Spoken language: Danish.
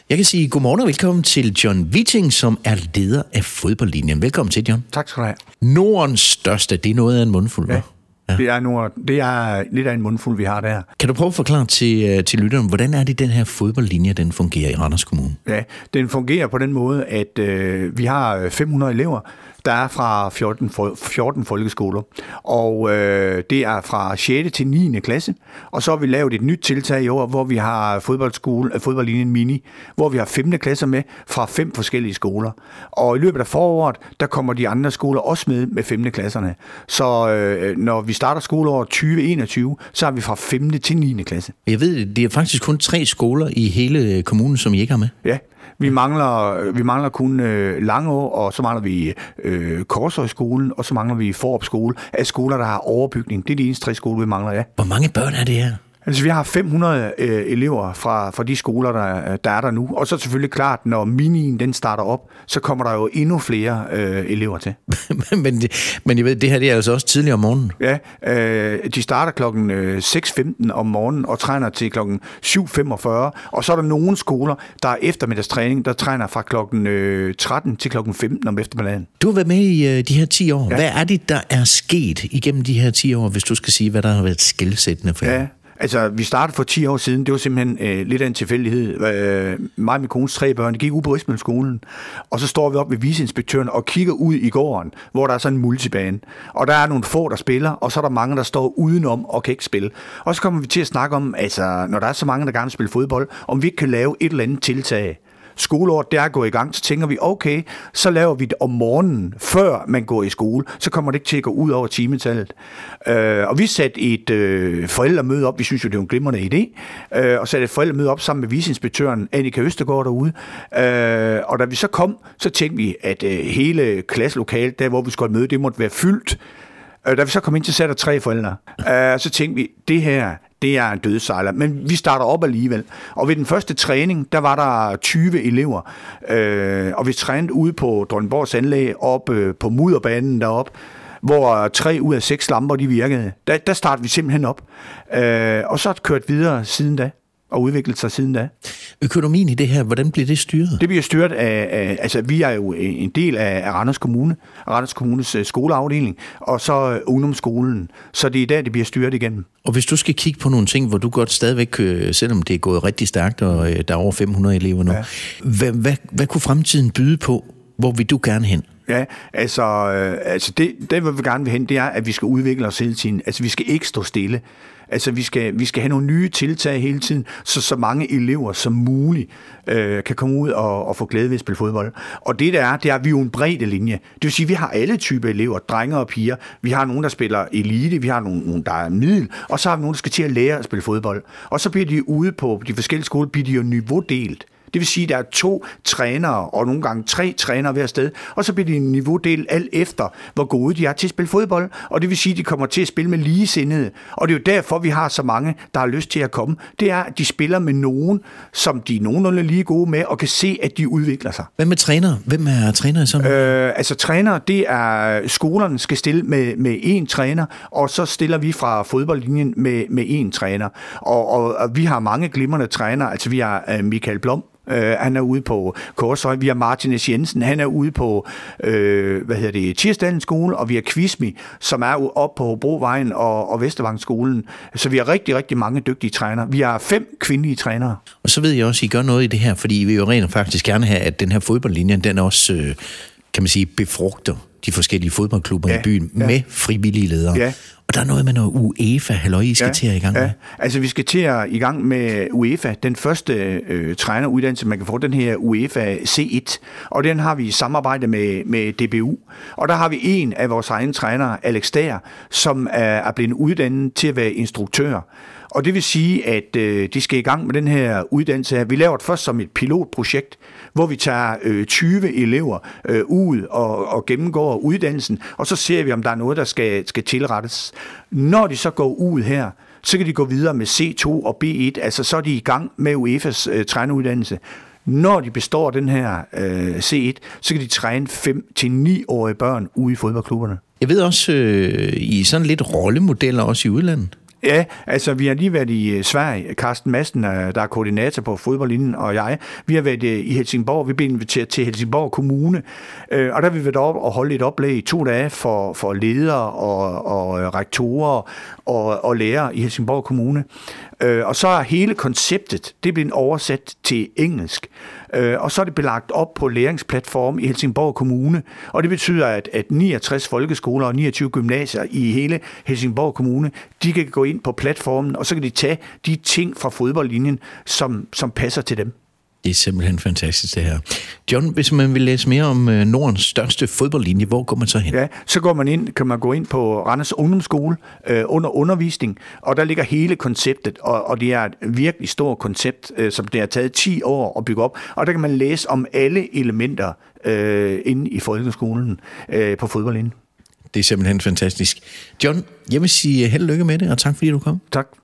Jeg kan sige godmorgen og velkommen til John Witting, som er leder af fodboldlinjen. Velkommen til, John. Tak skal du have. Nordens største, det er noget af en mundfuld, hva'? Ja. Det er lidt af en mundfuld, vi har der. Kan du prøve at forklare til lytteren, hvordan er det, den her fodboldlinje, den fungerer i Randers Kommune? Ja, den fungerer på den måde, at vi har 500 elever, der er fra 14 folkeskoler, og det er fra 6. til 9. klasse, og så har vi lavet et nyt tiltag i år, hvor vi har fodboldlinjen Mini, hvor vi har 5. klasser med fra 5 forskellige skoler, og i løbet af foråret, der kommer de andre skoler også med 5. klasserne, så når vi starter skoleåret 2021, så er vi fra 5. til 9. klasse. Jeg ved, det er faktisk kun 3 skoler i hele kommunen, som I ikke har med. Ja. Vi mangler kun Langå, og så mangler vi Korshøjskolen, og så mangler vi Fårup skole af skoler, der har overbygning. Det er de eneste 3 skoler, vi mangler, ja. Hvor mange børn er det her? Altså, vi har 500 elever fra de skoler, der er der nu. Og så er det selvfølgelig klart, når minien den starter op, så kommer der jo endnu flere elever til. men jeg ved, det her det er altså også tidligere om morgenen. Ja, de starter klokken 6.15 om morgenen og træner til klokken 7.45. Og så er der nogle skoler, der er eftermiddagstræning, der træner fra klokken 13 til klokken 15 om eftermiddagen. Du har været med i de her 10 år. Ja. Hvad er det, der er sket igennem de her 10 år, hvis du skal sige, hvad der har været skelsættende for jer? Ja. Altså, vi startede for 10 år siden, det var simpelthen lidt af en tilfældighed. Mig og min kones 3 børn, de gik ud på Rismølskolen, og så står vi op ved viceinspektøren og kigger ud i gården, hvor der er sådan en multibane. Og der er nogle få, der spiller, og så er der mange, der står udenom og kan ikke spille. Og så kommer vi til at snakke om, altså, når der er så mange, der gerne vil spille fodbold, om vi ikke kan lave et eller andet tiltag. Skoleåret, der er gået i gang, så tænker vi, okay, så laver vi det om morgenen, før man går i skole, så kommer det ikke til at gå ud over timetallet. Og vi satte et forældremøde op, vi synes jo, det er en glimrende idé, og satte et forældremøde op sammen med viceinspektøren Annika Østergaard derude. Og da vi så kom, så tænkte vi, at hele klasselokalet, der hvor vi skulle møde, det måtte være fyldt. Da vi så kom ind til, satte der 3 forældre. Så tænkte vi, det her, det er en dødsejler, men vi starter op alligevel. Og ved den første træning, der var der 20 elever, og vi trænede ude på Dronningborgs anlæg, op på mudderbanen deroppe, hvor 3 ud af 6 lamper, de virkede. Der startede vi simpelthen op, og så kørte videre siden da, og udviklet sig siden da. Økonomien i det her, hvordan bliver det styret? Det bliver styret af altså vi er jo en del af Randers Kommune, Randers Kommunes skoleafdeling, og så ungdomsskolen. Så det er der, det bliver styret igennem. Og hvis du skal kigge på nogle ting, hvor du godt stadigvæk, selvom det er gået rigtig stærkt, og der er over 500 elever nu, ja. Hvad kunne fremtiden byde på? Hvor vil du gerne hen? Ja, altså det hvor vi gerne vil hen, det er, at vi skal udvikle os hele tiden. Altså vi skal ikke stå stille. Altså vi skal have nogle nye tiltag hele tiden, så mange elever som muligt kan komme ud og få glæde ved at spille fodbold. Og det er, at vi er jo en bredde linje. Det vil sige, at vi har alle typer elever, drenge og piger. Vi har nogen, der spiller elite, vi har nogen, der er middel, og så har vi nogen, der skal til at lære at spille fodbold. Og så bliver de ude på de forskellige skoler, bliver de jo niveaudelt. Det vil sige, at der er 2 trænere, og nogle gange 3 trænere hver sted, og så bliver de niveaudelt alt efter, hvor gode de er til at spille fodbold, og det vil sige, at de kommer til at spille med ligesindede. Og det er jo derfor, vi har så mange, der har lyst til at komme. Det er, at de spiller med nogen, som de er nogenlunde lige gode med, og kan se, at de udvikler sig. Hvad med træner? Hvem er træner i sådan noget? Altså trænere, det er, skolerne skal stille med 1 træner, og så stiller vi fra fodboldlinjen med 1 træner. Og vi har mange glimrende trænere, altså vi har Michael Blom, han er ude på Korshøj, vi har Martin S. Jensen, han er ude på Tirsdalens skole, og vi har Kvismi, som er oppe på Hobrovejen og Vestervangsskolen. Så vi har rigtig, rigtig mange dygtige trænere. Vi har 5 kvindelige trænere. Og så ved jeg også, at I gør noget i det her, fordi I vil jo rent faktisk gerne have, at den her fodboldlinje, den også, kan man sige, befrugter de forskellige fodboldklubber i byen med frivillige ledere. Ja. Og der er noget med noget UEFA, halløj, I skal til at i gang med. Altså vi skal til at i gang med UEFA, den første træneruddannelse, man kan få, den her UEFA C1, og den har vi i samarbejde med DBU. Og der har vi en af vores egne trænere, Alex Dager, som er blevet uddannet til at være instruktør. Og det vil sige, at de skal i gang med den her uddannelse her. Vi laver det først som et pilotprojekt, hvor vi tager 20 elever ud og gennemgår uddannelsen, og så ser vi, om der er noget, der skal tilrettes. Når de så går ud her, så kan de gå videre med C2 og B1, altså så er de i gang med UEFA's træneruddannelse. Når de består den her C1, så kan de træne 5-9-årige børn ude i fodboldklubberne. Jeg ved også, I sådan lidt rollemodeller også i udlandet. Ja, altså vi har lige været i Sverige. Carsten Madsen, der er koordinator på fodboldlinjen, og jeg. Vi har været i Helsingborg. Vi blev inviteret til Helsingborg Kommune, og der har vi været op og holdt et oplæg i 2 dage for ledere og rektorer og lærere i Helsingborg Kommune. Og så er hele konceptet, det bliver oversat til engelsk. Og så er det belagt op på læringsplatform i Helsingborg Kommune, og det betyder, at 69 folkeskoler og 29 gymnasier i hele Helsingborg Kommune, de kan gå ind på platformen, og så kan de tage de ting fra fodboldlinjen, som passer til dem. Det er simpelthen fantastisk, det her. John, hvis man vil læse mere om Nordens største fodboldlinje, hvor går man så hen? Ja, så kan man gå ind på Randers Ungdomsskole under undervisning, og der ligger hele konceptet, og det er et virkelig stort koncept, som det har taget 10 år at bygge op, og der kan man læse om alle elementer inde i folkeskolen på fodboldlinjen. Det er simpelthen fantastisk. John, jeg vil sige held og lykke med det, og tak fordi du kom. Tak.